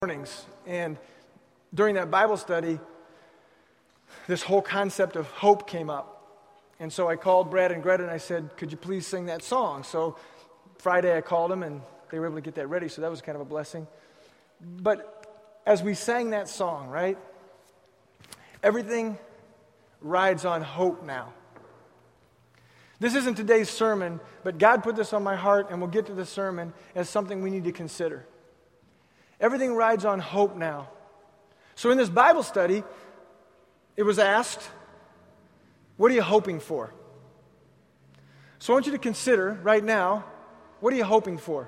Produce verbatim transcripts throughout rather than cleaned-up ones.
mornings, and during that Bible study, this whole concept of hope came up. And so I called Brad and Greta and I said, could you please sing that song? So Friday I called them and they were able to get that ready, so that was kind of a blessing. But as we sang that song, right, everything rides on hope now. This isn't today's sermon, but God put this on my heart, and we'll get to the sermon as something we need to consider. Everything rides on hope now. So in this Bible study, it was asked, what are you hoping for? So I want you to consider right now, what are you hoping for?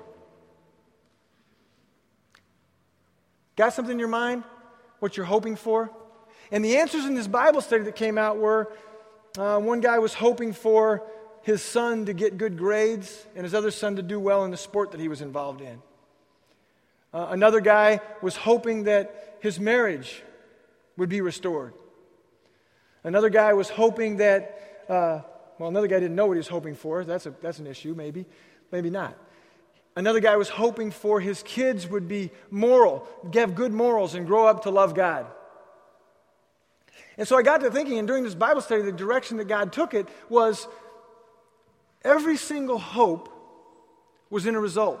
Got something in your mind? What you're hoping for? And the answers in this Bible study that came out were, uh, one guy was hoping for his son to get good grades and his other son to do well in the sport that he was involved in. Uh, another guy was hoping that his marriage would be restored. Another guy was hoping that, uh, well, another guy didn't know what he was hoping for. That's a that's an issue, maybe, maybe not. Another guy was hoping for his kids would be moral, have good morals, and grow up to love God. And so I got to thinking, and during this Bible study, the direction that God took it was every single hope was in a result.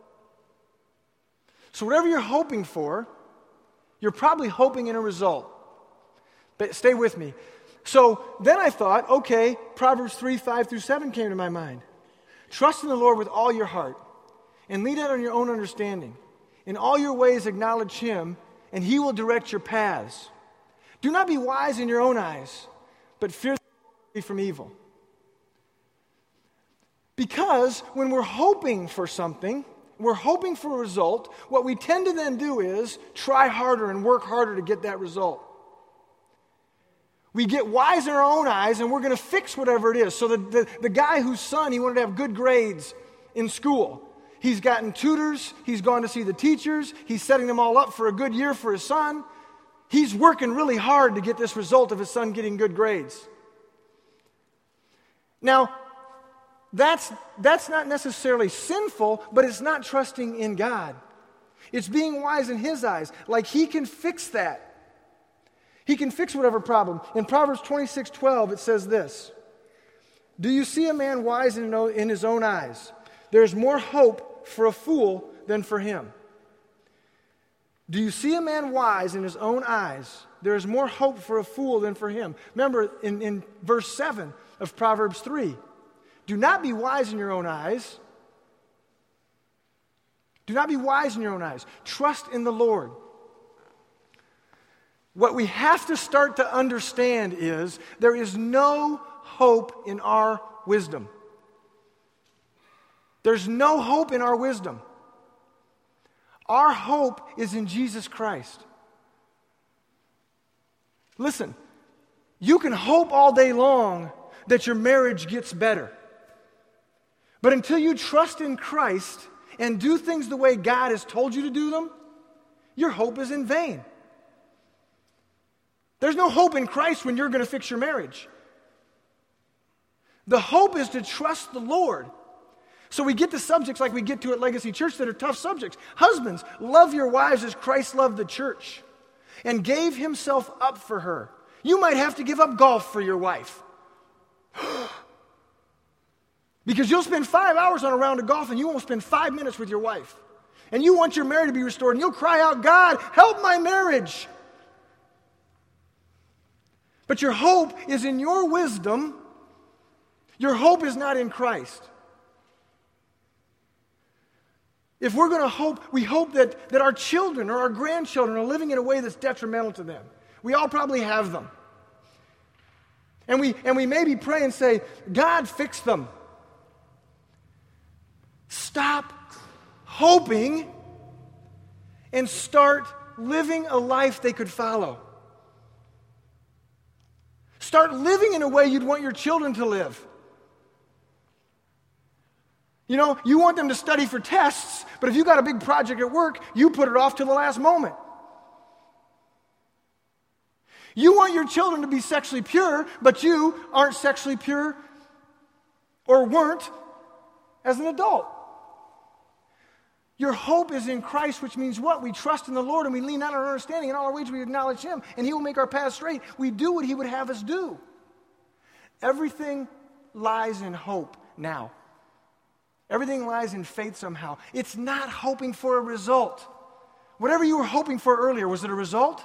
So whatever you're hoping for, you're probably hoping in a result. But stay with me. So then I thought, okay, Proverbs three, five through seven came to my mind. Trust in the Lord with all your heart, and lean out on your own understanding. In all your ways acknowledge Him, and He will direct your paths. Do not be wise in your own eyes, but fear from evil. Because when we're hoping for something, we're hoping for a result, what we tend to then do is try harder and work harder to get that result. We get wise in our own eyes and we're going to fix whatever it is. So the, the, the guy whose son, he wanted to have good grades in school. He's gotten tutors, he's gone to see the teachers, he's setting them all up for a good year for his son. He's working really hard to get this result of his son getting good grades. Now, That's, that's not necessarily sinful, but it's not trusting in God. It's being wise in His eyes. Like He can fix that. He can fix whatever problem. In Proverbs twenty-six twelve, it says this. Do you see a man wise in, in his own eyes? There's more hope for a fool than for him. Do you see a man wise in his own eyes? There is more hope for a fool than for him. Remember in, in verse seven of Proverbs three. Do not be wise in your own eyes. Do not be wise in your own eyes. Trust in the Lord. What we have to start to understand is there is no hope in our wisdom. There's no hope in our wisdom. Our hope is in Jesus Christ. Listen, you can hope all day long that your marriage gets better. But until you trust in Christ and do things the way God has told you to do them, your hope is in vain. There's no hope in Christ when you're going to fix your marriage. The hope is to trust the Lord. So we get to subjects like we get to at Legacy Church that are tough subjects. Husbands, love your wives as Christ loved the church and gave Himself up for her. You might have to give up golf for your wife. Because you'll spend five hours on a round of golf and you won't spend five minutes with your wife. And you want your marriage to be restored and you'll cry out, God, help my marriage. But your hope is in your wisdom. Your hope is not in Christ. If we're going to hope, we hope that, that our children or our grandchildren are living in a way that's detrimental to them. We all probably have them. And we, and we maybe pray and say, God, fix them. Stop hoping and start living a life they could follow. Start living in a way you'd want your children to live. You know, you want them to study for tests, but if you got a big project at work, you put it off to the last moment. You want your children to be sexually pure, but you aren't sexually pure or weren't as an adult. Your hope is in Christ, which means what? We trust in the Lord and we lean not on our understanding. In all our ways we acknowledge Him, and He will make our path straight. We do what He would have us do. Everything lies in hope now. Everything lies in faith somehow. It's not hoping for a result. Whatever you were hoping for earlier, was it a result?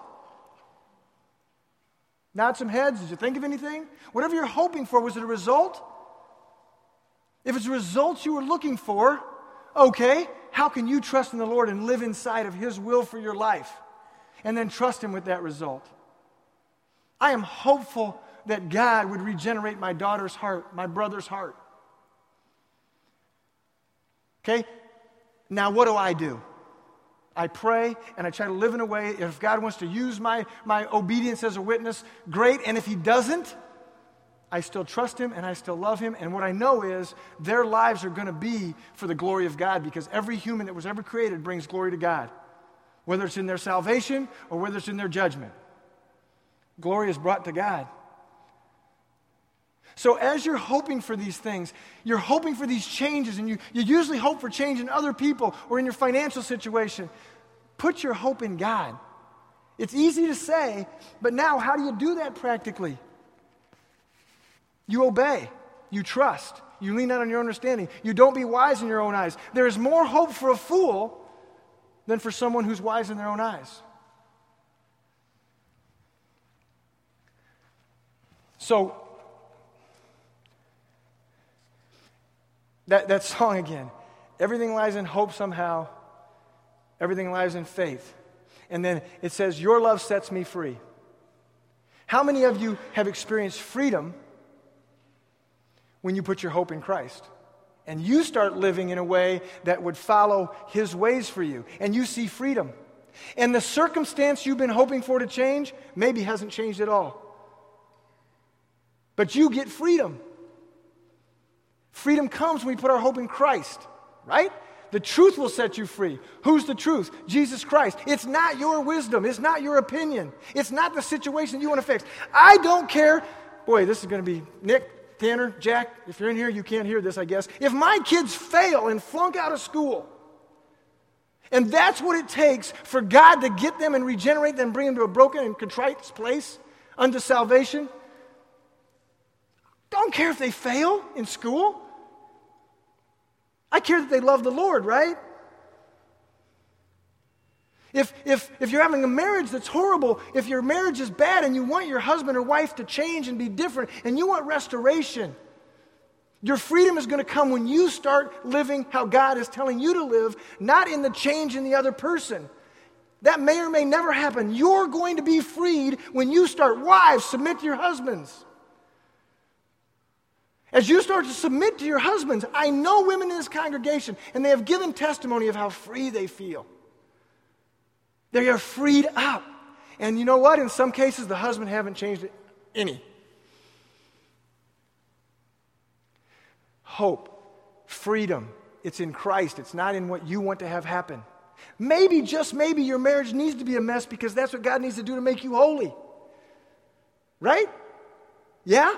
Nod some heads. Did you think of anything? Whatever you're hoping for, was it a result? If it's results you were looking for, okay, how can you trust in the Lord and live inside of His will for your life? And then trust Him with that result. I am hopeful that God would regenerate my daughter's heart, my brother's heart. Okay? Now what do I do? I pray and I try to live in a way, if God wants to use my, my obedience as a witness, great. And if He doesn't, I still trust Him and I still love Him. And what I know is their lives are going to be for the glory of God, because every human that was ever created brings glory to God, whether it's in their salvation or whether it's in their judgment. Glory is brought to God. So as you're hoping for these things, you're hoping for these changes, and you, you usually hope for change in other people or in your financial situation. Put your hope in God. It's easy to say, but now how do you do that practically? You obey. You trust. You lean not on your understanding. You don't be wise in your own eyes. There is more hope for a fool than for someone who's wise in their own eyes. So, That, that song again. Everything lies in hope somehow. Everything lies in faith. And then it says, your love sets me free. How many of you have experienced freedom when you put your hope in Christ? And you start living in a way that would follow His ways for you. And you see freedom. And the circumstance you've been hoping for to change maybe hasn't changed at all. But you get freedom. Freedom comes when we put our hope in Christ, right? The truth will set you free. Who's the truth? Jesus Christ. It's not your wisdom. It's not your opinion. It's not the situation you want to fix. I don't care. Boy, this is going to be Nick, Tanner, Jack. If you're in here, you can't hear this, I guess. If my kids fail and flunk out of school, and that's what it takes for God to get them and regenerate them, bring them to a broken and contrite place unto salvation, don't care if they fail in school. I care that they love the Lord, right? If, if, if you're having a marriage that's horrible, if your marriage is bad and you want your husband or wife to change and be different, and you want restoration, your freedom is going to come when you start living how God is telling you to live, not in the change in the other person. That may or may never happen. You're going to be freed when you start. Wives, submit to your husbands. As you start to submit to your husbands, I know women in this congregation, and they have given testimony of how free they feel. They are freed up. And you know what? In some cases, the husband haven't changed any. Hope, freedom, it's in Christ. It's not in what you want to have happen. Maybe, just maybe, your marriage needs to be a mess because that's what God needs to do to make you holy. Right? Yeah?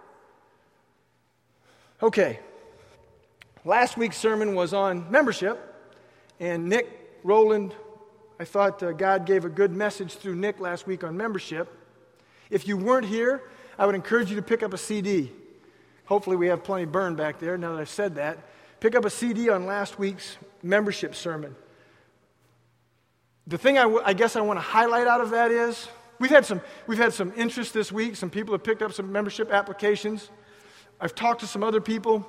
Okay, last week's sermon was on membership, and Nick Rowland, I thought uh, God gave a good message through Nick last week on membership. If you weren't here, I would encourage you to pick up a C D. Hopefully we have plenty burned back there now that I've said that. Pick up a C D on last week's membership sermon. The thing I, w- I guess I want to highlight out of that is, we've had some we've had some interest this week. Some people have picked up some membership applications. I've talked to some other people.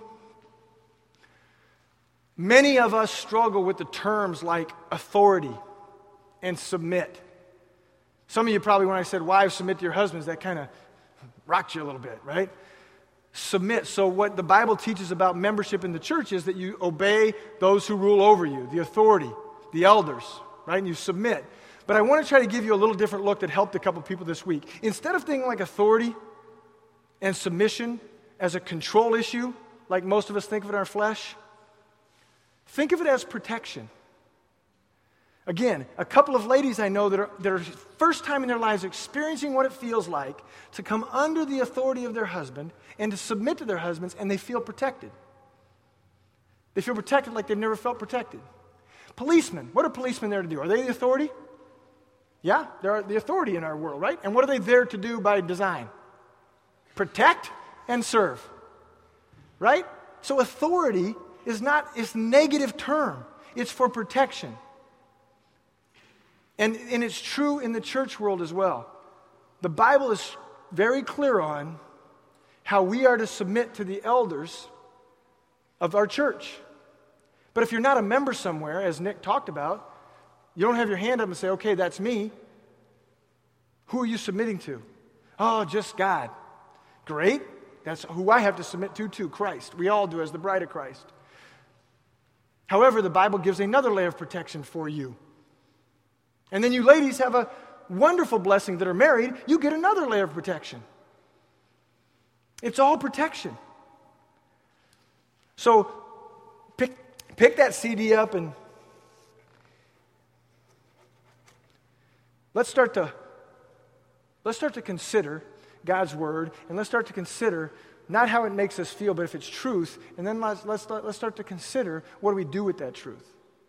Many of us struggle with the terms like authority and submit. Some of you probably, when I said wives submit to your husbands, that kind of rocked you a little bit, right? Submit. So what the Bible teaches about membership in the church is that you obey those who rule over you, the authority, the elders, right? And you submit. But I want to try to give you a little different look that helped a couple people this week. Instead of thinking like authority and submission as a control issue, like most of us think of it in our flesh, think of it as protection. Again, a couple of ladies I know that are, that are first time in their lives experiencing what it feels like to come under the authority of their husband and to submit to their husbands, and they feel protected. They feel protected like they've never felt protected. Policemen. What are policemen there to do? Are they the authority? Yeah, they're the authority in our world, right? And what are they there to do by design? Protect and serve, right? So authority is not, it's a negative term. It's for protection. And, and it's true in the church world as well. The Bible is very clear on how we are to submit to the elders of our church. But if you're not a member somewhere, as Nick talked about, you don't have your hand up and say, okay, that's me. Who are you submitting to? Oh, just God. Great. That's who I have to submit to, too, Christ. We all do as the bride of Christ. However, the Bible gives another layer of protection for you. And then you ladies have a wonderful blessing that are married. You get another layer of protection. It's all protection. So pick, pick that C D up and let's start to let's start to consider God's word, and let's start to consider not how it makes us feel, but if it's truth, and then let's let's let's start to consider what do we do with that truth.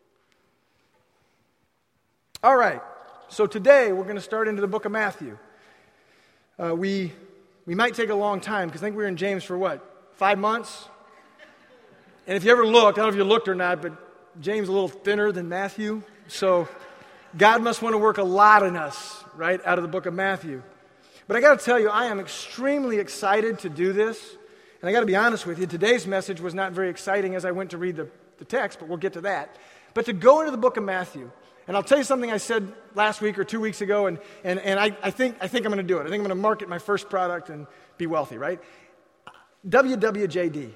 All right. So today we're going to start into the book of Matthew. Uh, we we might take a long time because I think we were in James for what, five months? And if you ever looked, I don't know if you looked or not, but James is a little thinner than Matthew. So God must want to work a lot in us, right, out of the book of Matthew. But I got to tell you, I am extremely excited to do this. And I got to be honest with you, today's message was not very exciting as I went to read the, the text, but we'll get to that. But to go into the book of Matthew, and I'll tell you something I said last week or two weeks ago, and, and, and I, I think I think I'm going to do it. I think I'm going to market my first product and be wealthy, right? W W J D.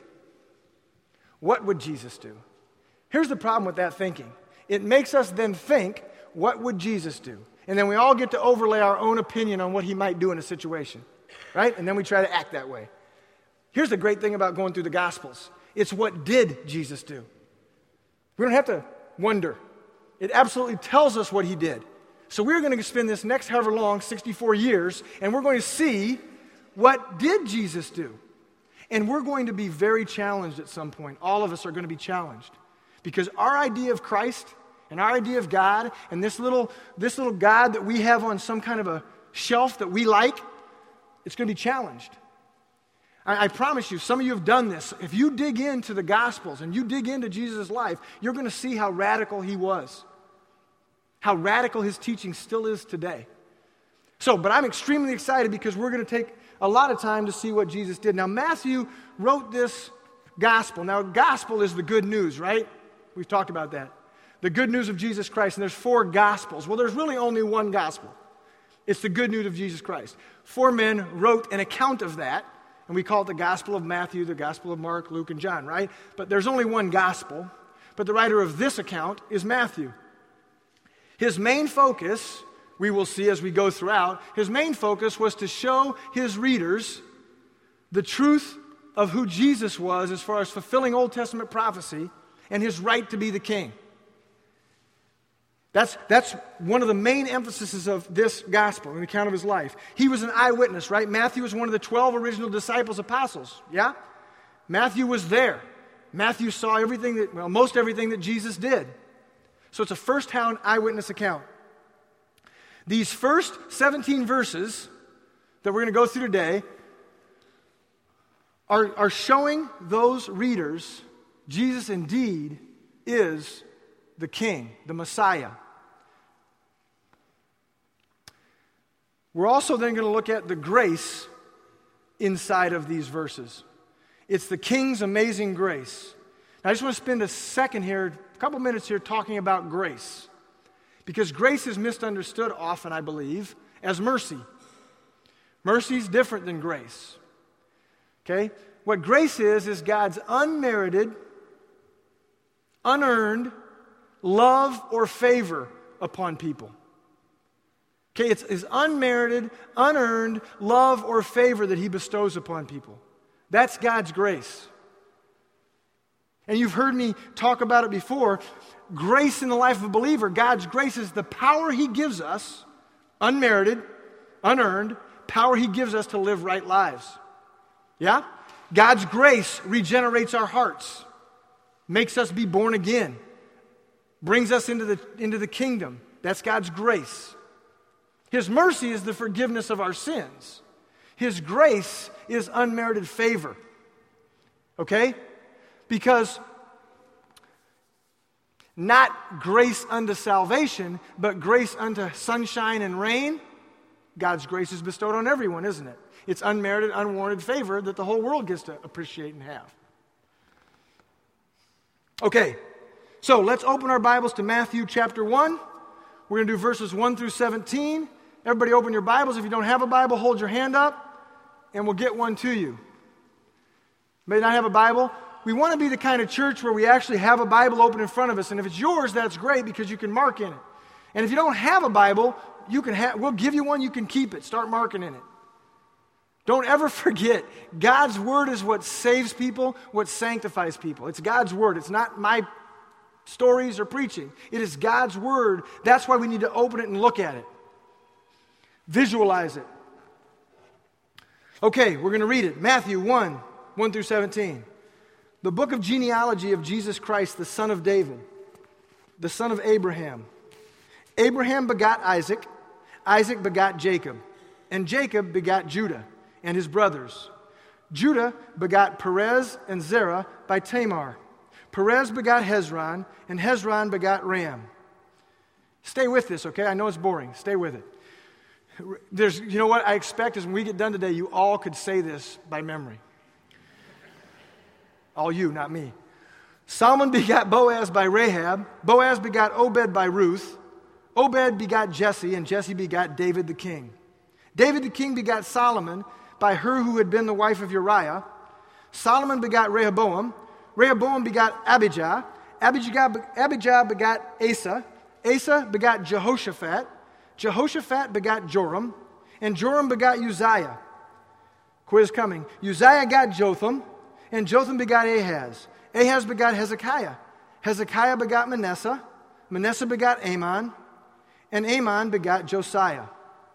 What would Jesus do? Here's the problem with that thinking. It makes us then think, what would Jesus do? And then we all get to overlay our own opinion on what he might do in a situation, right? And then we try to act that way. Here's the great thing about going through the Gospels. It's what did Jesus do? We don't have to wonder. It absolutely tells us what he did. So we're going to spend this next however long, sixty-four years, and we're going to see what did Jesus do. And we're going to be very challenged at some point. All of us are going to be challenged. Because our idea of Christ and our idea of God and this little, this little God that we have on some kind of a shelf that we like, it's going to be challenged. I, I promise you, some of you have done this. If you dig into the Gospels and you dig into Jesus' life, you're going to see how radical he was. How radical his teaching still is today. So, but I'm extremely excited because we're going to take a lot of time to see what Jesus did. Now, Matthew wrote this gospel. Now, gospel is the good news, right? We've talked about that. The good news of Jesus Christ. And there's four gospels. Well, there's really only one gospel. It's the good news of Jesus Christ. Four men wrote an account of that. And we call it the Gospel of Matthew, the Gospel of Mark, Luke, and John, right? But there's only one gospel. But the writer of this account is Matthew. His main focus, we will see as we go throughout, his main focus was to show his readers the truth of who Jesus was as far as fulfilling Old Testament prophecy and his right to be the king. That's, that's one of the main emphases of this gospel, an account of his life. He was an eyewitness, right? Matthew was one of the twelve original disciples, apostles, yeah? Matthew was there. Matthew saw everything that, well, most everything that Jesus did. So it's a first-hand eyewitness account. These first seventeen verses that we're going to go through today are, are showing those readers Jesus indeed is the King, the Messiah. We're also then going to look at the grace inside of these verses. It's the King's amazing grace. Now, I just want to spend a second here, a couple minutes here, talking about grace. Because grace is misunderstood often, I believe, as mercy. Mercy is different than grace. Okay? What grace is, is God's unmerited, unearned love or favor upon people. Okay, it's his unmerited, unearned love or favor that he bestows upon people. That's God's grace. And you've heard me talk about it before. Grace in the life of a believer, God's grace is the power he gives us, unmerited, unearned, power he gives us to live right lives. Yeah? God's grace regenerates our hearts, makes us be born again, brings us into the, into the kingdom. That's God's grace. His mercy is the forgiveness of our sins. His grace is unmerited favor. Okay? Because not grace unto salvation, but grace unto sunshine and rain, God's grace is bestowed on everyone, isn't it? It's unmerited, unwarranted favor that the whole world gets to appreciate and have. Okay, so let's open our Bibles to Matthew chapter one. We're going to do verses one through seventeen. Everybody open your Bibles. If you don't have a Bible, hold your hand up, and we'll get one to you. May not have a Bible. We want to be the kind of church where we actually have a Bible open in front of us, and if it's yours, that's great because you can mark in it. And if you don't have a Bible, you can ha- we'll give you one, you can keep it. Start marking in it. Don't ever forget, God's Word is what saves people, what sanctifies people. It's God's Word. It's not my stories or preaching. It is God's Word. That's why we need to open it and look at it. Visualize it. Okay, we're going to read it. Matthew one, one through seventeen. The book of genealogy of Jesus Christ, the son of David, the son of Abraham. Abraham begot Isaac, Isaac begot Jacob, and Jacob begot Judah and his brothers. Judah begot Perez and Zerah by Tamar. Perez begot Hezron, and Hezron begot Ram. Stay with this, okay? I know it's boring. Stay with it. There's, you know what I expect is when we get done today, you all could say this by memory. All you, not me. Solomon begot Boaz by Rahab. Boaz begot Obed by Ruth. Obed begot Jesse, and Jesse begot David the king. David the king begot Solomon by her who had been the wife of Uriah. Solomon begot Rehoboam. Rehoboam begot Abijah. Abijah, Abijah begot Asa. Asa begot Jehoshaphat. Jehoshaphat begot Joram. And Joram begot Uzziah. Quiz coming. Uzziah got Jotham. And Jotham begot Ahaz. Ahaz begot Hezekiah. Hezekiah begot Manasseh. Manasseh begot Amon. And Amon begot Josiah.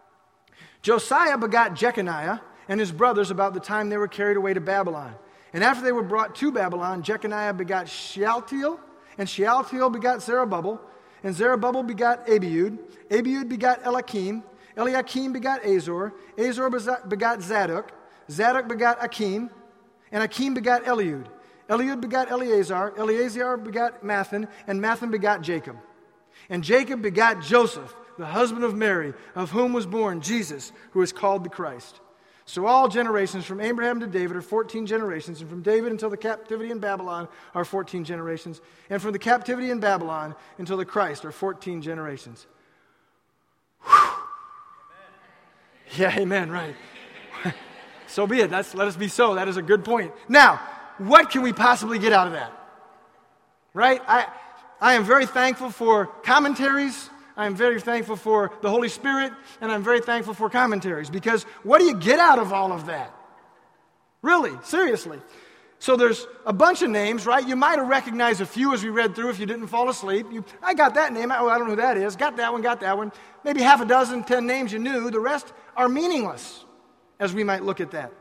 Josiah begot Jeconiah and his brothers about the time they were carried away to Babylon. And after they were brought to Babylon, Jeconiah begot Shealtiel. And Shealtiel begot Zerubbabel. And Zerubbabel begot Abiud. Abiud begot Eliakim. Eliakim begot Azor. Azor begot Zadok. Zadok begot Akim. And Akim begot Eliud. Eliud begot Eleazar. Eleazar begot Mathan. And Mathan begot Jacob. And Jacob begot Joseph, the husband of Mary, of whom was born Jesus, who is called the Christ. So all generations from Abraham to David are fourteen generations, and from David until the captivity in Babylon are fourteen generations, and from the captivity in Babylon until the Christ are fourteen generations. Whew. Yeah, amen, right. So be it. That's, let us be so. That is a good point. Now, what can we possibly get out of that? Right? I, I am very thankful for commentaries. I am very thankful for the Holy Spirit, and I'm very thankful for commentaries, because what do you get out of all of that? Really, seriously. So there's a bunch of names, right? You might have recognized a few as we read through if you didn't fall asleep. You, I got that name. Oh, I don't know who that is. Got that one, got that one. Maybe half a dozen, ten names you knew. The rest are meaningless, as we might look at that.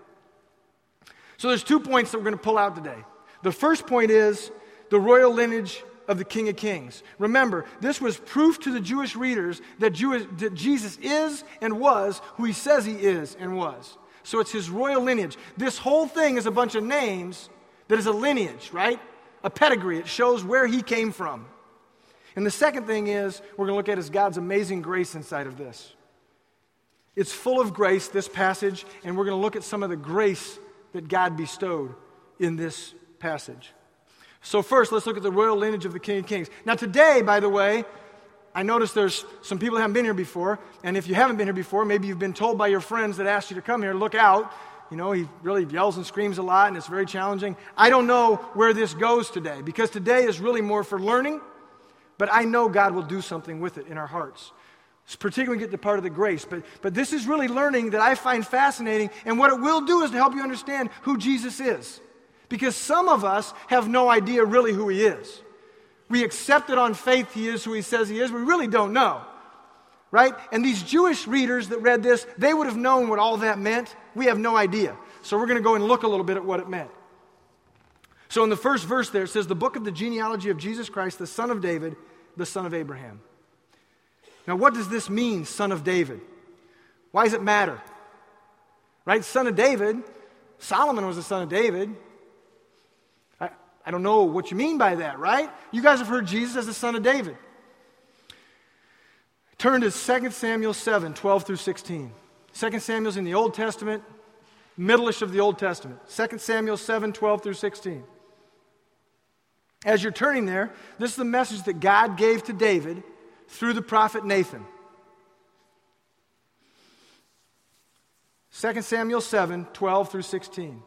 So there's two points that we're going to pull out today. The first point is the royal lineage of the King of Kings. Remember, this was proof to the Jewish readers that, Jewish, that Jesus is and was who he says he is and was. So it's his royal lineage. This whole thing is a bunch of names that is a lineage, right? A pedigree. It shows where he came from. And the second thing is, we're going to look at is God's amazing grace inside of this. It's full of grace, this passage, and we're going to look at some of the grace that God bestowed in this passage. So first, let's look at the royal lineage of the King of Kings. Now today, by the way, I notice there's some people that haven't been here before, and if you haven't been here before, maybe you've been told by your friends that asked you to come here, look out. You know, he really yells and screams a lot, and it's very challenging. I don't know where this goes today, because today is really more for learning, but I know God will do something with it in our hearts. Particularly get the part of the grace. But, but this is really learning that I find fascinating, and what it will do is to help you understand who Jesus is. Because some of us have no idea really who he is. We accept it on faith he is who he says he is. We really don't know. Right? And these Jewish readers that read this, they would have known what all that meant. We have no idea. So we're going to go and look a little bit at what it meant. So in the first verse there, it says, the book of the genealogy of Jesus Christ, the son of David, the son of Abraham. Now, what does this mean, son of David? Why does it matter? Right? Son of David. Solomon was the son of David. I, I don't know what you mean by that, right? You guys have heard Jesus as the son of David. Turn to Second Samuel seven, twelve through sixteen. Second Samuel's in the Old Testament, middle-ish of the Old Testament. Second Samuel seven, twelve through sixteen. As you're turning there, this is the message that God gave to David through the prophet Nathan. Second Samuel seven, twelve through sixteen.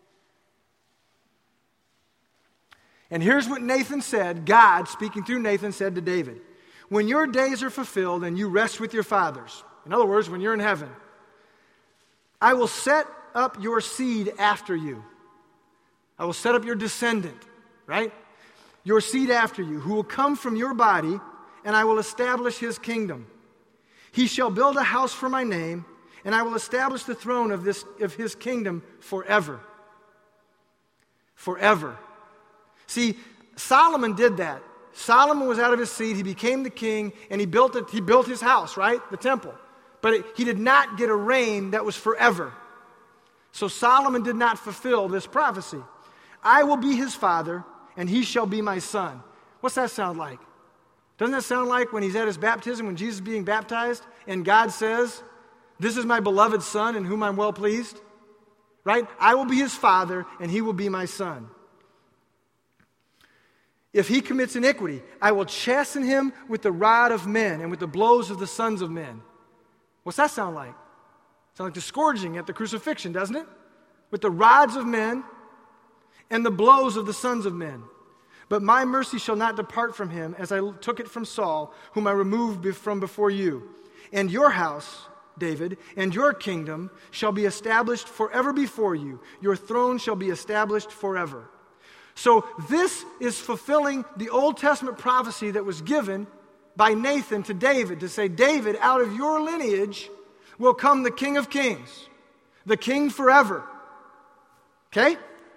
And here's what Nathan said. God, speaking through Nathan, said to David, when your days are fulfilled and you rest with your fathers, in other words, when you're in heaven, I will set up your seed after you. I will set up your descendant, right? Your seed after you, who will come from your body, and I will establish his kingdom. He shall build a house for my name, and I will establish the throne of this of his kingdom forever. Forever. See, Solomon did that. Solomon was out of his seed, he became the king, and he built it, he built his house, right? The temple. But it, he did not get a reign that was forever. So Solomon did not fulfill this prophecy. I will be his father, and he shall be my son. What's that sound like? Doesn't that sound like when he's at his baptism, when Jesus is being baptized, and God says, this is my beloved son in whom I'm well pleased? Right? I will be his father, and he will be my son. If he commits iniquity, I will chasten him with the rod of men and with the blows of the sons of men. What's that sound like? Sound like the scourging at the crucifixion, doesn't it? With the rods of men and the blows of the sons of men. But my mercy shall not depart from him, as I took it from Saul, whom I removed from before you. And your house, David, and your kingdom shall be established forever before you. Your throne shall be established forever. So this is fulfilling the Old Testament prophecy that was given by Nathan to David to say, David, out of your lineage will come the King of Kings, the King forever. Okay?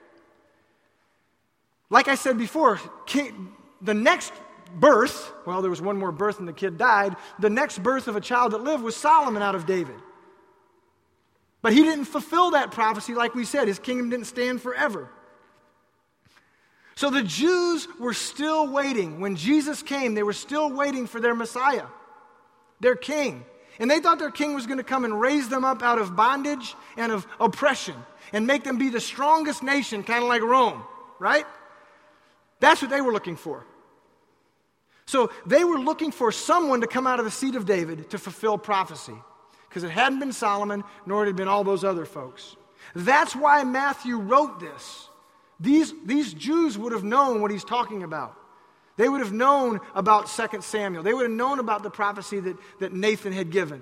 Like I said before, king, the next birth, well, there was one more birth and the kid died. The next birth of a child that lived was Solomon out of David. But he didn't fulfill that prophecy like we said. His kingdom didn't stand forever. So the Jews were still waiting. When Jesus came, they were still waiting for their Messiah, their king. And they thought their king was going to come and raise them up out of bondage and of oppression and make them be the strongest nation, kind of like Rome, right? That's what they were looking for. So they were looking for someone to come out of the seed of David to fulfill prophecy, because it hadn't been Solomon, nor had it been all those other folks. That's why Matthew wrote this. These, these Jews would have known what he's talking about. They would have known about Second Samuel. They would have known about the prophecy that, that Nathan had given.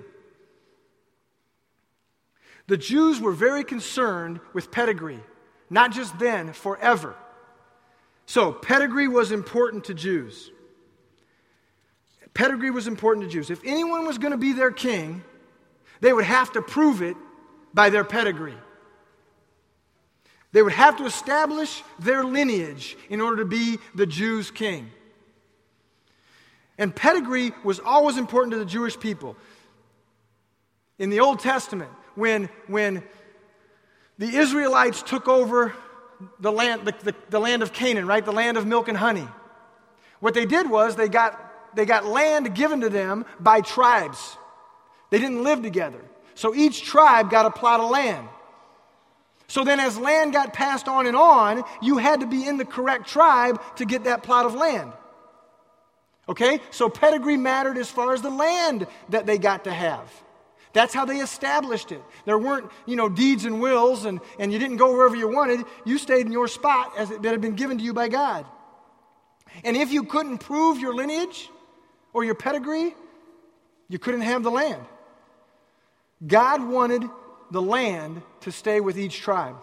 The Jews were very concerned with pedigree, not just then, forever. So, pedigree was important to Jews. Pedigree was important to Jews. If anyone was going to be their king, they would have to prove it by their pedigree. They would have to establish their lineage in order to be the Jews' king. And pedigree was always important to the Jewish people. In the Old Testament, when, when the Israelites took over the land, the, the, the land of Canaan, right? The land of milk and honey. What they did was they got, they got land given to them by tribes. They didn't live together. So each tribe got a plot of land. So then as land got passed on and on, you had to be in the correct tribe to get that plot of land. Okay? So pedigree mattered as far as the land that they got to have. That's how they established it. There weren't, you know, deeds and wills, and, and you didn't go wherever you wanted. You stayed in your spot as it, that had been given to you by God. And if you couldn't prove your lineage or your pedigree, you couldn't have the land. God wanted the land to stay with each tribe.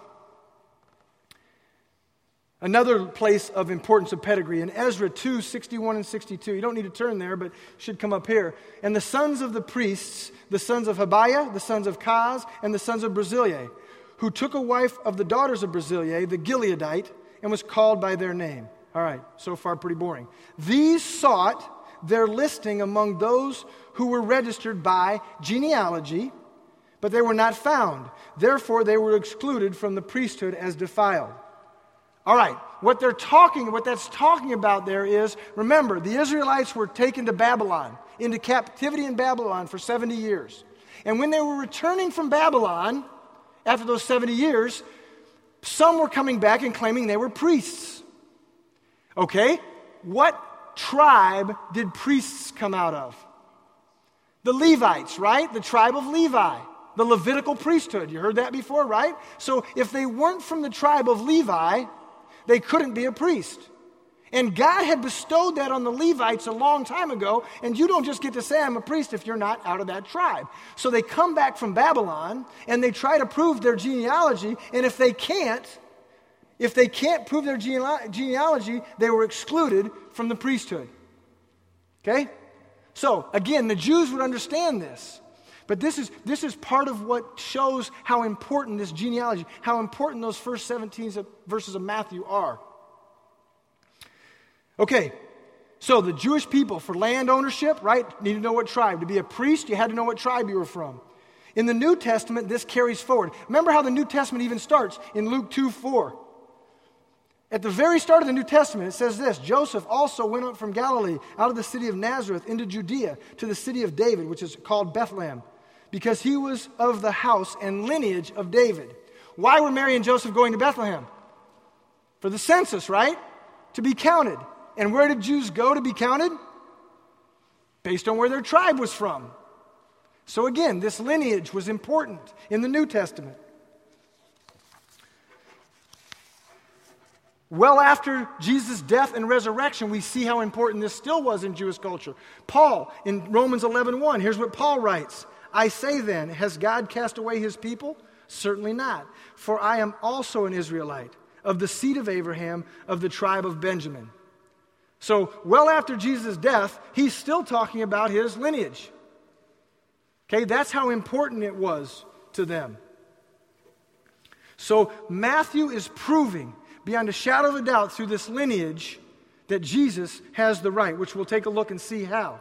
Another place of importance of pedigree, in Ezra two, sixty-one and sixty-two. You don't need to turn there, but it should come up here. And the sons of the priests, the sons of Habiah, the sons of Kaz, and the sons of Barzillai, who took a wife of the daughters of Barzillai, the Gileadite, and was called by their name. All right, so far pretty boring. These sought their listing among those who were registered by genealogy, but they were not found. Therefore, they were excluded from the priesthood as defiled. All right, what they're talking, what that's talking about there is, remember, the Israelites were taken to Babylon, into captivity in Babylon for seventy years. And when they were returning from Babylon, after those seventy years, some were coming back and claiming they were priests. Okay, what tribe did priests come out of? The Levites, right? The tribe of Levi, the Levitical priesthood. You heard that before, right? So if they weren't from the tribe of Levi, they couldn't be a priest. And God had bestowed that on the Levites a long time ago, and you don't just get to say I'm a priest if you're not out of that tribe. So they come back from Babylon, and they try to prove their genealogy, and if they can't, if they can't prove their genealo- genealogy, they were excluded from the priesthood. Okay? So, again, the Jews would understand this. But this is, this is part of what shows how important this genealogy, how important those first seventeen verses of Matthew are. Okay, so the Jewish people, for land ownership, right, need to know what tribe. To be a priest, you had to know what tribe you were from. In the New Testament, this carries forward. Remember how the New Testament even starts in Luke two four. At the very start of the New Testament, it says this: Joseph also went up from Galilee, out of the city of Nazareth, into Judea, to the city of David, which is called Bethlehem, because he was of the house and lineage of David. Why were Mary and Joseph going to Bethlehem? For the census, right? To be counted. And where did Jews go to be counted? Based on where their tribe was from. So again, this lineage was important in the New Testament. Well after Jesus' death and resurrection, we see how important this still was in Jewish culture. Paul, in Romans eleven one, here's what Paul writes. I say then, has God cast away his people? Certainly not. For I am also an Israelite, of the seed of Abraham, of the tribe of Benjamin. So, well after Jesus' death, he's still talking about his lineage. Okay, that's how important it was to them. So, Matthew is proving, beyond a shadow of a doubt, through this lineage, that Jesus has the right, which we'll take a look and see how.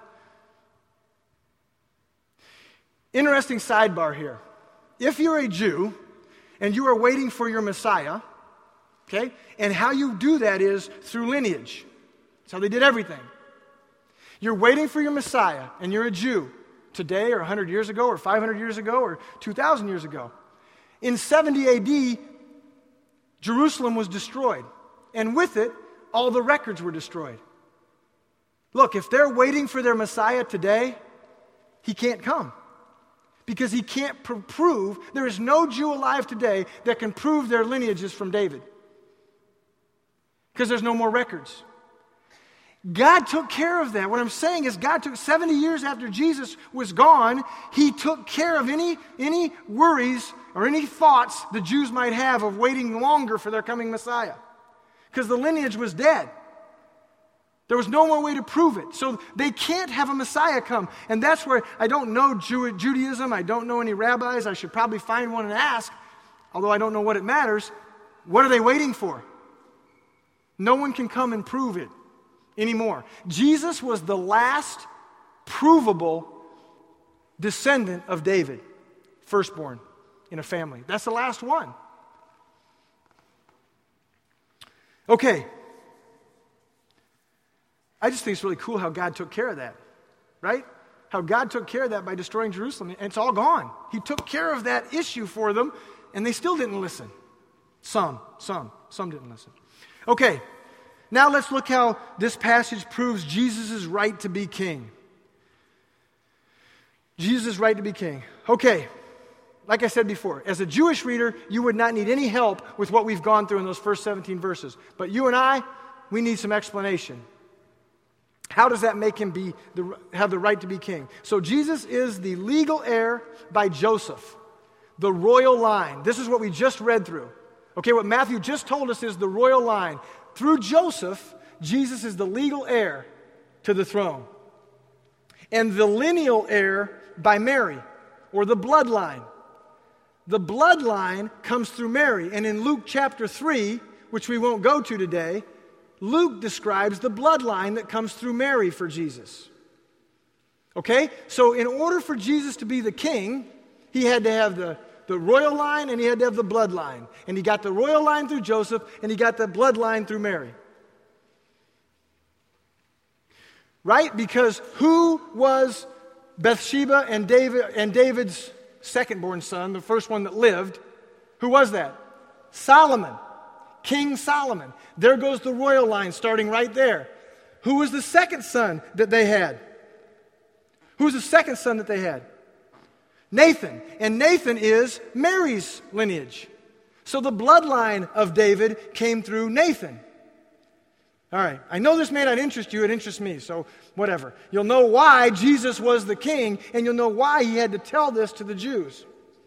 Interesting sidebar here. If you're a Jew and you are waiting for your Messiah, okay, and how you do that is through lineage. That's how they did everything. You're waiting for your Messiah, and you're a Jew today or one hundred years ago or five hundred years ago or two thousand years ago. In seventy A D, Jerusalem was destroyed, and with it, all the records were destroyed. Look, if they're waiting for their Messiah today, he can't come. Because he can't pr- prove, there is no Jew alive today that can prove their lineage is from David. Because there's no more records. God took care of that. What I'm saying is God took seventy years after Jesus was gone, he took care of any, any worries or any thoughts the Jews might have of waiting longer for their coming Messiah. Because the lineage was dead. There was no more way to prove it. So they can't have a Messiah come. And that's where I don't know Jew- Judaism. I don't know any rabbis. I should probably find one and ask, although I don't know what it matters. What are they waiting for? No one can come and prove it anymore. Jesus was the last provable descendant of David, firstborn in a family. That's the last one. Okay. I just think it's really cool how God took care of that, right? How God took care of that by destroying Jerusalem, and it's all gone. He took care of that issue for them, and they still didn't listen. Some, some, some didn't listen. Okay, now let's look how this passage proves Jesus' right to be king. Jesus' right to be king. Okay, like I said before, as a Jewish reader, you would not need any help with what we've gone through in those first seventeen verses. But you and I, we need some explanation. How does that make him be the, have the right to be king? So Jesus is the legal heir by Joseph, the royal line. This is what we just read through. Okay, what Matthew just told us is the royal line. Through Joseph, Jesus is the legal heir to the throne. And the lineal heir by Mary, or the bloodline. The bloodline comes through Mary. And in Luke chapter three, which we won't go to today, Luke describes the bloodline that comes through Mary for Jesus. Okay? So in order for Jesus to be the king, he had to have the, the royal line and he had to have the bloodline. And he got the royal line through Joseph and he got the bloodline through Mary. Right? Because who was Bathsheba and David and David's second-born son, the first one that lived? Who was that? Solomon. King Solomon. There goes the royal line starting right there. Who was the second son that they had? Who was the second son that they had? Nathan. And Nathan is Mary's lineage. So the bloodline of David came through Nathan. All right, I know this may not interest you, it interests me, so whatever. You'll know why Jesus was the king, and you'll know why he had to tell this to the Jews.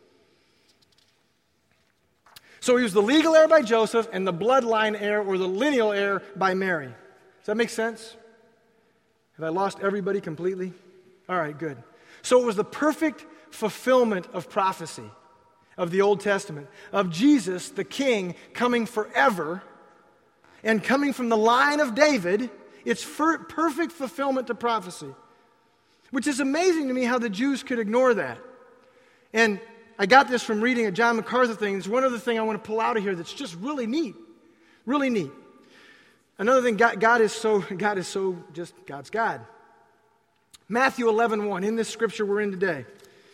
So he was the legal heir by Joseph and the bloodline heir or the lineal heir by Mary. Does that make sense? Have I lost everybody completely? All right, good. So it was the perfect fulfillment of prophecy of the Old Testament, of Jesus, the king, coming forever and coming from the line of David. It's for perfect fulfillment to prophecy, which is amazing to me how the Jews could ignore that. And I got this from reading a John MacArthur thing. It's one other thing I want to pull out of here that's just really neat. Really neat. Another thing, God, God is so, God is so just, God's God. Matthew eleven one, in this scripture we're in today.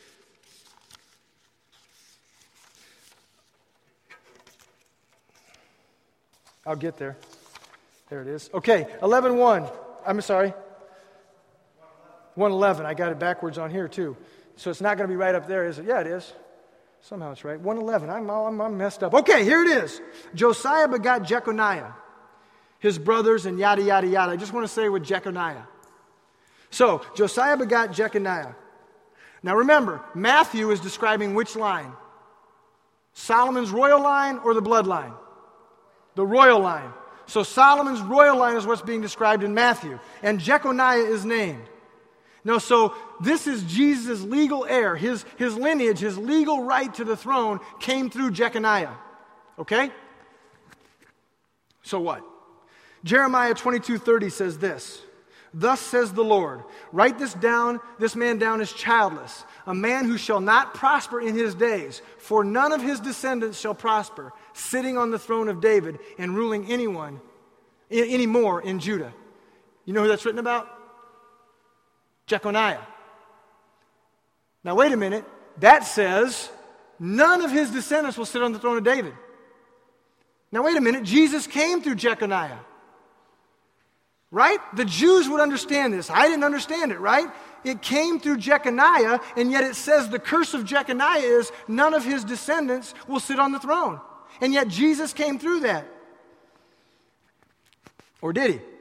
I'll get there. There it is. Okay, eleven one. I'm sorry. one eleven. I got it backwards on here too. So it's not going to be right up there, is it? Yeah, it is. Somehow it's right. one eleven. I'm, I'm, I'm messed up. Okay, here it is. Josiah begot Jeconiah, his brothers, and yada, yada, yada. I just want to say with Jeconiah. So, Josiah begot Jeconiah. Now remember, Matthew is describing which line? Solomon's royal line or the bloodline? The royal line. So Solomon's royal line is what's being described in Matthew. And Jeconiah is named. Now, so this is Jesus' legal heir. His, his lineage, his legal right to the throne came through Jeconiah. Okay? So what? Jeremiah twenty-two thirty says this. Thus says the Lord, write this down, this man down is childless, a man who shall not prosper in his days, for none of his descendants shall prosper, sitting on the throne of David and ruling anyone, any more in Judah. You know who that's written about? Jeconiah. Now wait a minute, that says none of his descendants will sit on the throne of David. Now wait a minute, Jesus came through Jeconiah. Right? The Jews would understand this. I didn't understand it, right? It came through Jeconiah, and yet it says the curse of Jeconiah is none of his descendants will sit on the throne. And yet Jesus came through that. Or did he?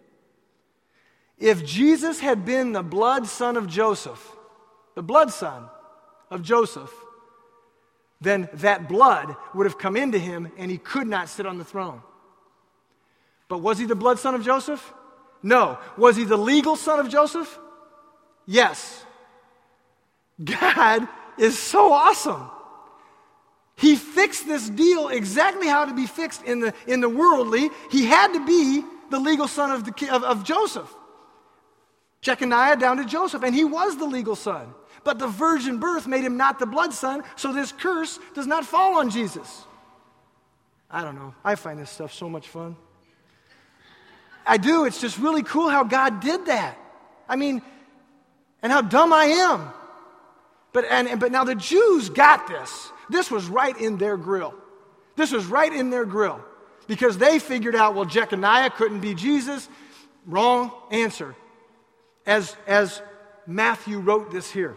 If Jesus had been the blood son of Joseph, the blood son of Joseph, then that blood would have come into him and he could not sit on the throne. But was he the blood son of Joseph? No. Was he the legal son of Joseph? Yes. God is so awesome. He fixed this deal exactly how to be fixed in the, in the worldly. He had to be the legal son of, the, of, of Joseph. Jeconiah down to Joseph, and he was the legal son. But the virgin birth made him not the blood son, so this curse does not fall on Jesus. I don't know. I find this stuff so much fun. I do. It's just really cool how God did that. I mean, and how dumb I am. But and but now the Jews got this. This was right in their grill. This was right in their grill. Because they figured out, well, Jeconiah couldn't be Jesus. Wrong answer. As, as Matthew wrote this here.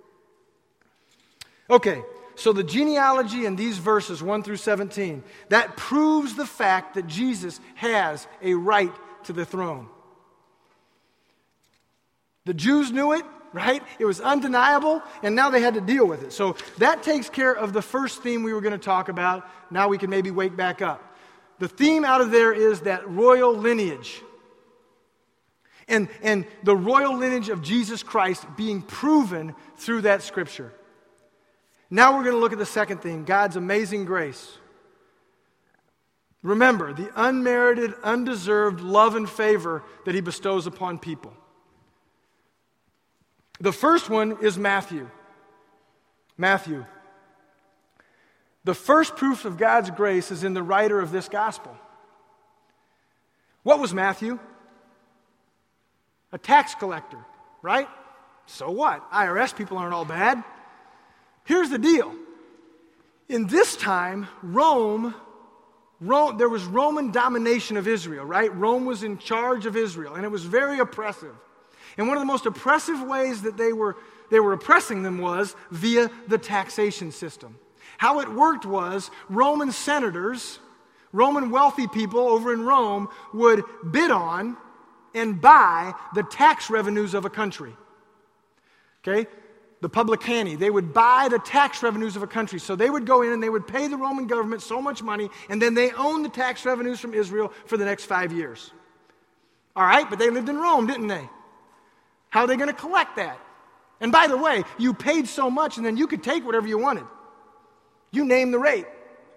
Okay, so the genealogy in these verses, one through seventeen, that proves the fact that Jesus has a right to the throne. The Jews knew it, right? It was undeniable, and now they had to deal with it. So that takes care of the first theme we were going to talk about. Now we can maybe wake back up. The theme out of there is that royal lineage. And, and the royal lineage of Jesus Christ being proven through that scripture. Now we're going to look at the second theme, God's amazing grace. Remember, the unmerited, undeserved love and favor that he bestows upon people. The first one is Matthew. Matthew. The first proof of God's grace is in the writer of this gospel. What was Matthew? A tax collector, right? So what? I R S people aren't all bad. Here's the deal. In this time, Rome, Rome, there was Roman domination of Israel, right? Rome was in charge of Israel, and it was very oppressive. And one of the most oppressive ways that they were, they were oppressing them was via the taxation system. How it worked was Roman senators, Roman wealthy people over in Rome would bid on and buy the tax revenues of a country. Okay? The publicani, they would buy the tax revenues of a country. So they would go in and they would pay the Roman government so much money, and then they owned the tax revenues from Israel for the next five years. All right, but they lived in Rome, didn't they? How are they going to collect that? And by the way, you paid so much and then you could take whatever you wanted. You name the rate.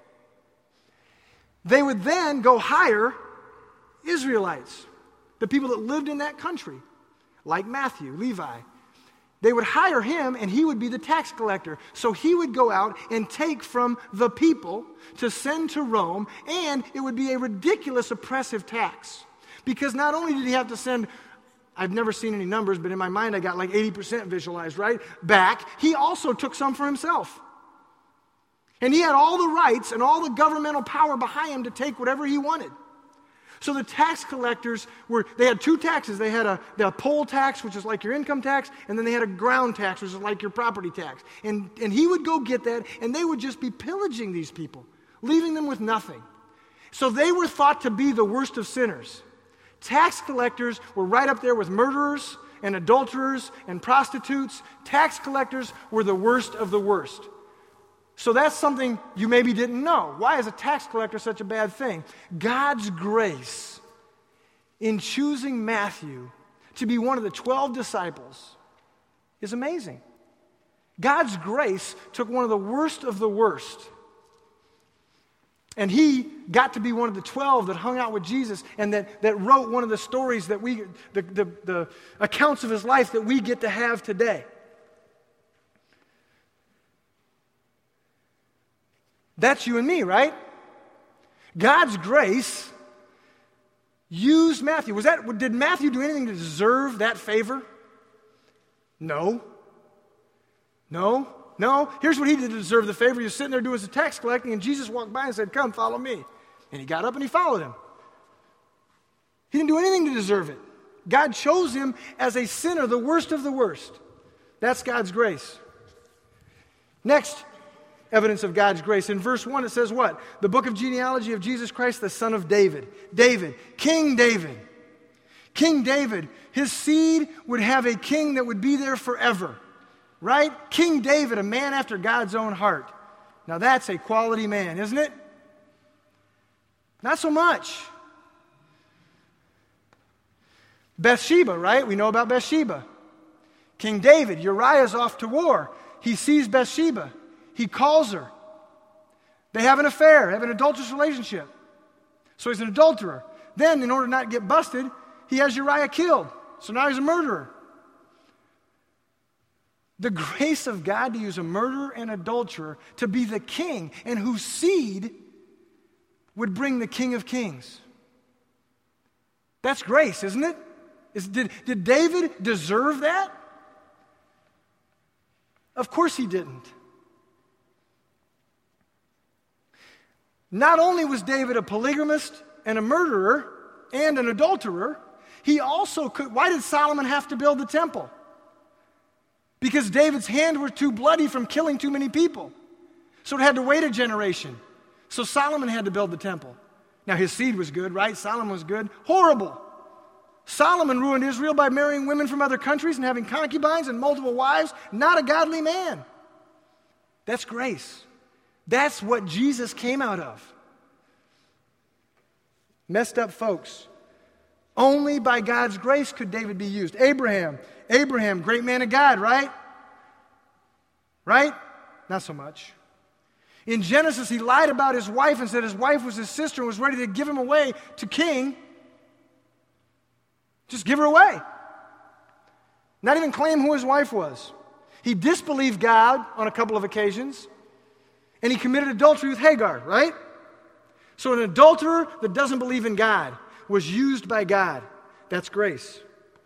They would then go hire Israelites, the people that lived in that country, like Matthew, Levi. They would hire him and he would be the tax collector. So he would go out and take from the people to send to Rome, and it would be a ridiculous oppressive tax. Because not only did he have to send, I've never seen any numbers, but in my mind I got like eighty percent visualized, right? Back, he also took some for himself. And he had all the rights and all the governmental power behind him to take whatever he wanted. So the tax collectors were, they had two taxes. They had a, a poll tax, which is like your income tax, and then they had a ground tax, which is like your property tax. And, and he would go get that, and they would just be pillaging these people, leaving them with nothing. So they were thought to be the worst of sinners. Tax collectors were right up there with murderers and adulterers and prostitutes. Tax collectors were the worst of the worst. So that's something you maybe didn't know. Why is a tax collector such a bad thing? God's grace in choosing Matthew to be one of the twelve disciples is amazing. God's grace took one of the worst of the worst, and he got to be one of the twelve that hung out with Jesus and that, that wrote one of the stories that we, the, the, the accounts of his life that we get to have today. That's you and me, right? God's grace used Matthew. Was that, did Matthew do anything to deserve that favor? No. No. No. Here's what he did to deserve the favor. He was sitting there doing his tax collecting, and Jesus walked by and said, "Come, follow me." And he got up and he followed him. He didn't do anything to deserve it. God chose him as a sinner, the worst of the worst. That's God's grace. Next evidence of God's grace. In verse one it says what? The book of genealogy of Jesus Christ, the son of David. David, King David. King David, his seed would have a king that would be there forever. Right? King David, a man after God's own heart. Now that's a quality man, isn't it? Not so much. Bathsheba, right? We know about Bathsheba. King David, Uriah's off to war. He sees Bathsheba. He calls her. They have an affair, have an adulterous relationship. So he's an adulterer. Then, in order not to get busted, he has Uriah killed. So now he's a murderer. The grace of God to use a murderer and adulterer to be the king, and whose seed would bring the King of Kings. That's grace, isn't it? Is, did, did David deserve that? Of course he didn't. Not only was David a polygamist and a murderer and an adulterer, he also could. Why did Solomon have to build the temple? Because David's hands were too bloody from killing too many people. So it had to wait a generation. So Solomon had to build the temple. Now his seed was good, right? Solomon was good. Horrible. Solomon ruined Israel by marrying women from other countries and having concubines and multiple wives. Not a godly man. That's grace. That's what Jesus came out of. Messed up folks. Only by God's grace could David be used. Abraham. Abraham, great man of God, right? Right? Not so much. In Genesis, he lied about his wife and said his wife was his sister and was ready to give him away to king. Just give her away. Not even claim who his wife was. He disbelieved God on a couple of occasions, and he committed adultery with Hagar, right? So an adulterer that doesn't believe in God was used by God. That's grace.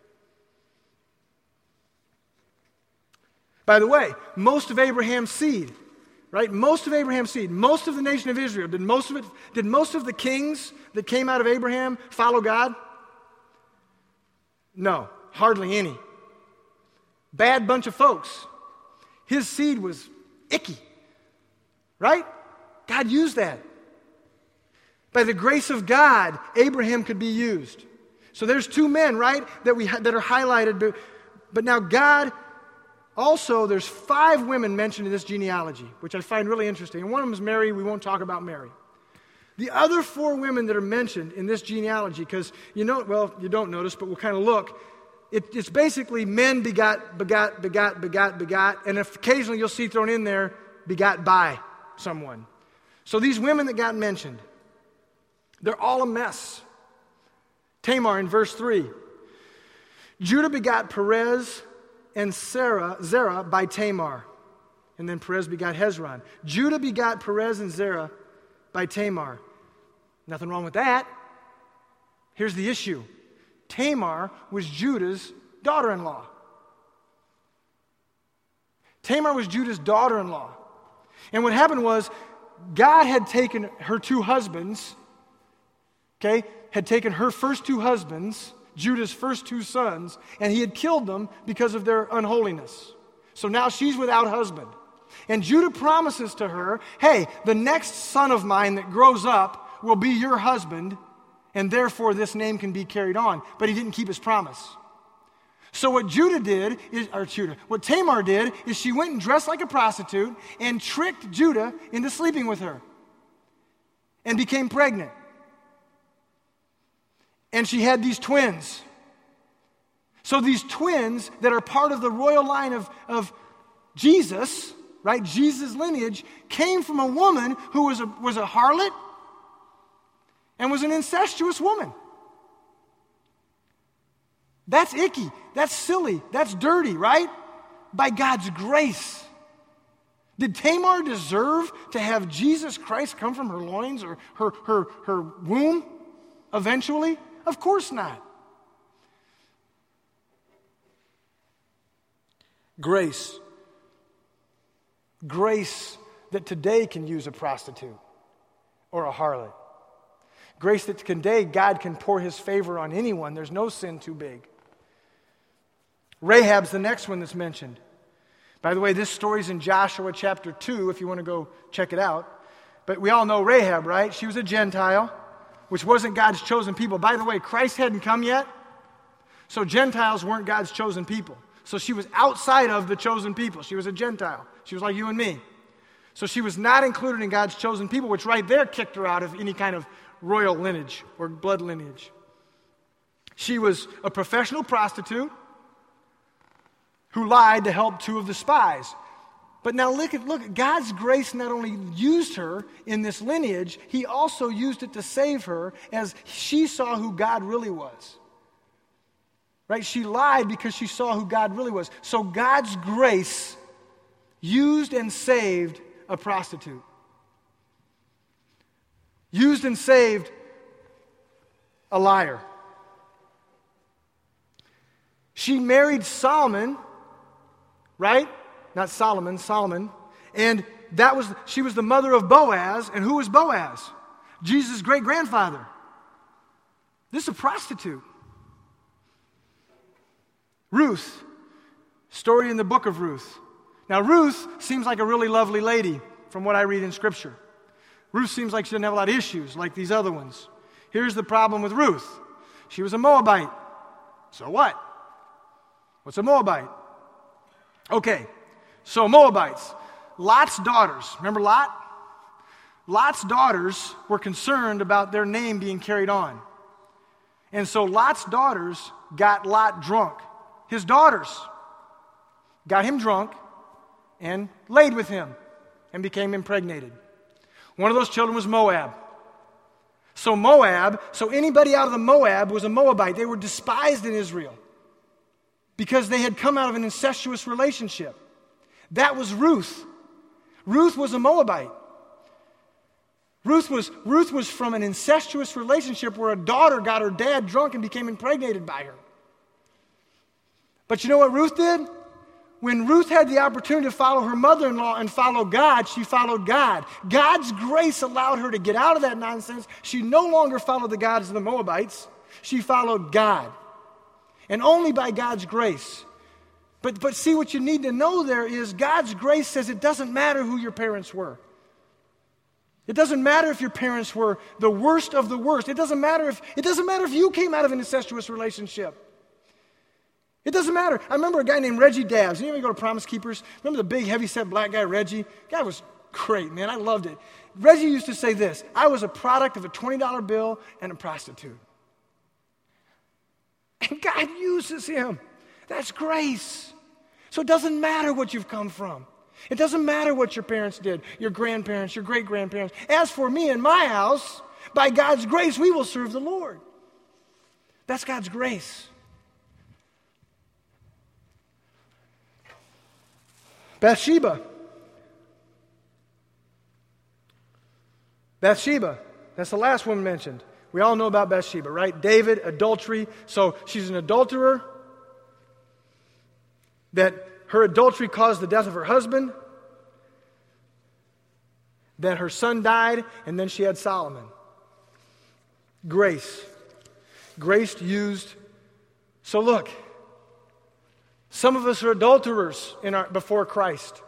By the way, most of Abraham's seed, right? Most of Abraham's seed, most of the nation of Israel, did most of it, did most of the kings that came out of Abraham follow God? No, hardly any. Bad bunch of folks. His seed was icky, right? God used that. By the grace of God, Abraham could be used. So there's two men, right, that we that are highlighted. But, but now God, also there's five women mentioned in this genealogy, which I find really interesting. And one of them is Mary. We won't talk about Mary. The other four women that are mentioned in this genealogy, because you know, well, you don't notice, but we'll kind of look. It, it's basically men begot, begot, begot, begot, begot, and if occasionally you'll see thrown in there, begot by someone. So these women that got mentioned, they're all a mess. Tamar in verse three. Judah begot Perez and Sarah, Zerah by Tamar. And then Perez begot Hezron. Judah begot Perez and Zerah by Tamar. Nothing wrong with that. Here's the issue. Tamar was Judah's daughter-in-law. Tamar was Judah's daughter-in-law. And what happened was, God had taken her two husbands, okay, had taken her first two husbands, Judah's first two sons, and he had killed them because of their unholiness. So now she's without husband. And Judah promises to her, hey, the next son of mine that grows up will be your husband, and therefore this name can be carried on. But he didn't keep his promise. So what Judah did, is, or Judah, what Tamar did, is she went and dressed like a prostitute and tricked Judah into sleeping with her and became pregnant. And she had these twins. So these twins that are part of the royal line of, of Jesus, right, Jesus' lineage, came from a woman who was a, was a harlot and was an incestuous woman. That's icky. That's silly. That's dirty, right? By God's grace. Did Tamar deserve to have Jesus Christ come from her loins or her, her, her womb eventually? Of course not. Grace. Grace that today can use a prostitute or a harlot. Grace that today God can pour his favor on anyone. There's no sin too big. Rahab's the next one that's mentioned. By the way, this story's in Joshua chapter two, if you want to go check it out. But we all know Rahab, right? She was a Gentile, which wasn't God's chosen people. By the way, Christ hadn't come yet, so Gentiles weren't God's chosen people. So she was outside of the chosen people. She was a Gentile. She was like you and me. So she was not included in God's chosen people, which right there kicked her out of any kind of royal lineage or blood lineage. She was a professional prostitute who lied to help two of the spies. But now look at look, God's grace not only used her in this lineage, he also used it to save her as she saw who God really was. Right? She lied because she saw who God really was. So God's grace used and saved a prostitute. Used and saved a liar. She married Solomon, right? Not Solomon, Solomon. And that was she was the mother of Boaz. And who was Boaz? Jesus' great-grandfather. This is a prostitute. Ruth. Story in the book of Ruth. Now, Ruth seems like a really lovely lady from what I read in Scripture. Ruth seems like she doesn't have a lot of issues like these other ones. Here's the problem with Ruth. She was a Moabite. So what? What's a Moabite? Okay, so Moabites. Lot's daughters. Remember Lot? Lot's daughters were concerned about their name being carried on. And so Lot's daughters got Lot drunk. His daughters got him drunk and laid with him and became impregnated. One of those children was Moab. So Moab, so anybody out of the Moab was a Moabite. They were despised in Israel because they had come out of an incestuous relationship. That was Ruth. Ruth was a Moabite. Ruth was, Ruth was from an incestuous relationship where a daughter got her dad drunk and became impregnated by her. But you know what Ruth did? When Ruth had the opportunity to follow her mother-in-law and follow God, she followed God. God's grace allowed her to get out of that nonsense. She no longer followed the gods of the Moabites. She followed God. And only by God's grace. But, but see, what you need to know there is God's grace says it doesn't matter who your parents were. It doesn't matter if your parents were the worst of the worst. It doesn't matter if, it doesn't matter if you came out of an incestuous relationship. It doesn't matter. I remember a guy named Reggie Dabbs. You know, you go to Promise Keepers. Remember the big, heavy-set black guy, Reggie? Guy was great, man. I loved it. Reggie used to say this: I was a product of a twenty dollar bill and a prostitute. And God uses him. That's grace. So it doesn't matter what you've come from. It doesn't matter what your parents did, your grandparents, your great-grandparents. As for me and my house, by God's grace, we will serve the Lord. That's God's grace. Bathsheba. Bathsheba. That's the last one mentioned. We all know about Bathsheba, right? David, adultery. So she's an adulterer. That her adultery caused the death of her husband. That her son died, and then she had Solomon. Grace. Grace used. So look. Some of us are adulterers in our, before Christ.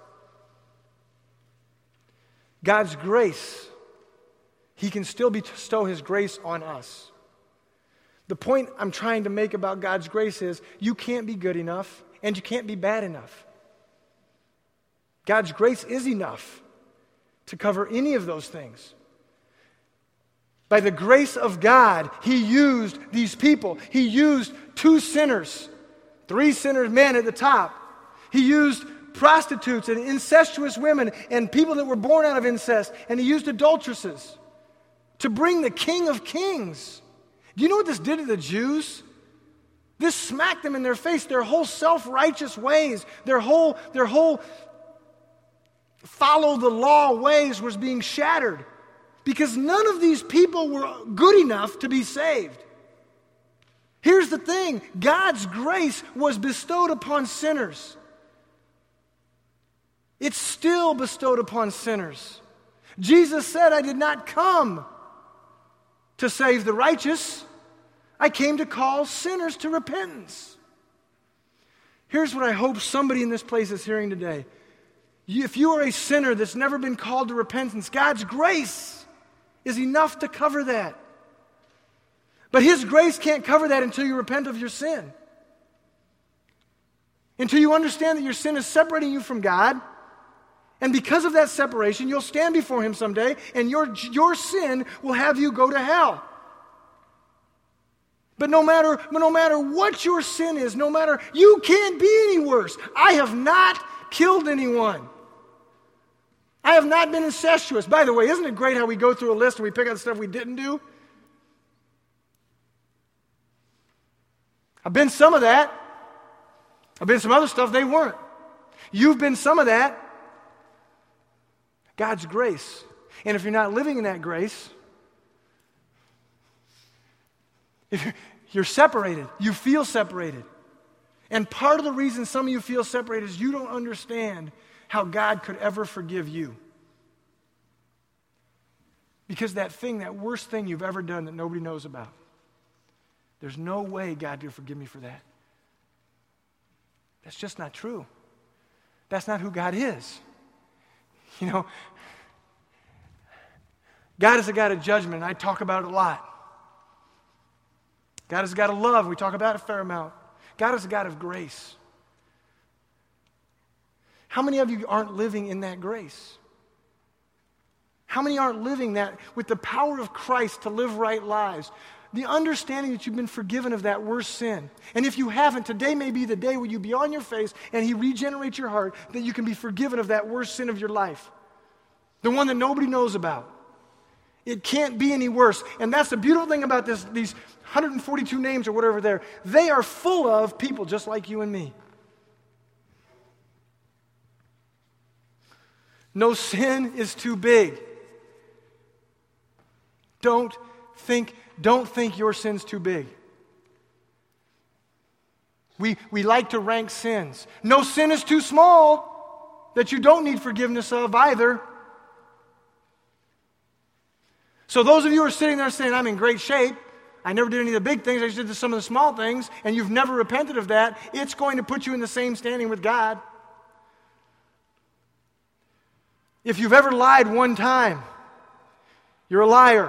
God's grace, He can still bestow His grace on us. The point I'm trying to make about God's grace is you can't be good enough and you can't be bad enough. God's grace is enough to cover any of those things. By the grace of God, He used these people. He used two sinners. Three sinners men at the top. He used prostitutes and incestuous women and people that were born out of incest. And He used adulteresses to bring the King of Kings. Do you know what this did to the Jews? This smacked them in their face. Their whole self-righteous ways, their whole, their whole follow the law ways was being shattered. Because none of these people were good enough to be saved. Here's the thing, God's grace was bestowed upon sinners. It's still bestowed upon sinners. Jesus said, I did not come to save the righteous. I came to call sinners to repentance. Here's what I hope somebody in this place is hearing today. If you are a sinner that's never been called to repentance, God's grace is enough to cover that. But His grace can't cover that until you repent of your sin. Until you understand that your sin is separating you from God. And because of that separation, you'll stand before Him someday, and your, your sin will have you go to hell. But no matter, no matter what your sin is, no matter, you can't be any worse. I have not killed anyone. I have not been incestuous. By the way, isn't it great how we go through a list and we pick out the stuff we didn't do? I've been some of that. I've been some other stuff they weren't. You've been some of that. God's grace. And if you're not living in that grace, if you're, you're separated, you feel separated. And part of the reason some of you feel separated is you don't understand how God could ever forgive you. Because that thing, that worst thing you've ever done that nobody knows about, there's no way God could forgive me for that. That's just not true. That's not who God is. You know, God is a God of judgment, and I talk about it a lot. God is a God of love. We talk about it a fair amount. God is a God of grace. How many of you aren't living in that grace? How many aren't living that with the power of Christ to live right lives? The understanding that you've been forgiven of that worst sin. And if you haven't, today may be the day where you be on your face and He regenerates your heart, that you can be forgiven of that worst sin of your life. The one that nobody knows about. It can't be any worse. And that's the beautiful thing about this, these hundred forty-two names or whatever there, they are full of people just like you and me. No sin is too big. Don't think, don't think your sin's too big. We, we like to rank sins. No sin is too small that you don't need forgiveness of either. So those of you who are sitting there saying, I'm in great shape, I never did any of the big things, I just did some of the small things, and you've never repented of that, it's going to put you in the same standing with God. If you've ever lied one time, you're a liar.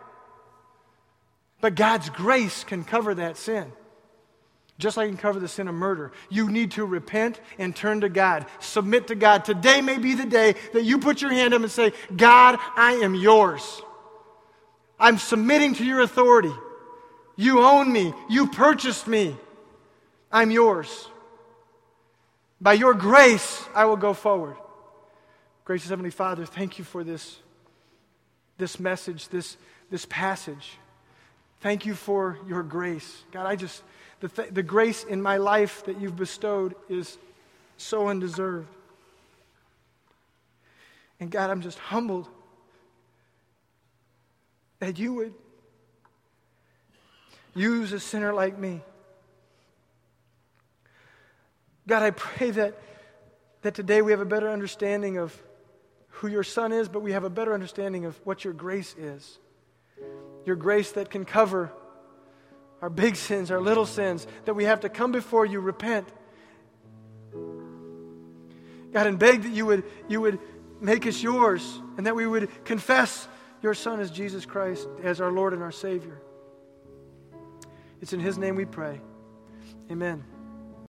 But God's grace can cover that sin. Just like it can cover the sin of murder. You need to repent and turn to God. Submit to God. Today may be the day that you put your hand up and say, God, I am yours. I'm submitting to your authority. You own me. You purchased me. I'm yours. By your grace, I will go forward. Gracious Heavenly Father, thank you for this, this message, this, this passage. Thank you for your grace. God, I just... The, th- the grace in my life that you've bestowed is so undeserved. And God, I'm just humbled that you would use a sinner like me. God, I pray that, that today we have a better understanding of who your Son is, but we have a better understanding of what your grace is. Your grace that can cover our big sins, our little sins, that we have to come before you, repent. God, and beg that you would, you would make us yours, and that we would confess your Son as Jesus Christ, as our Lord and our Savior. It's in His name we pray. Amen.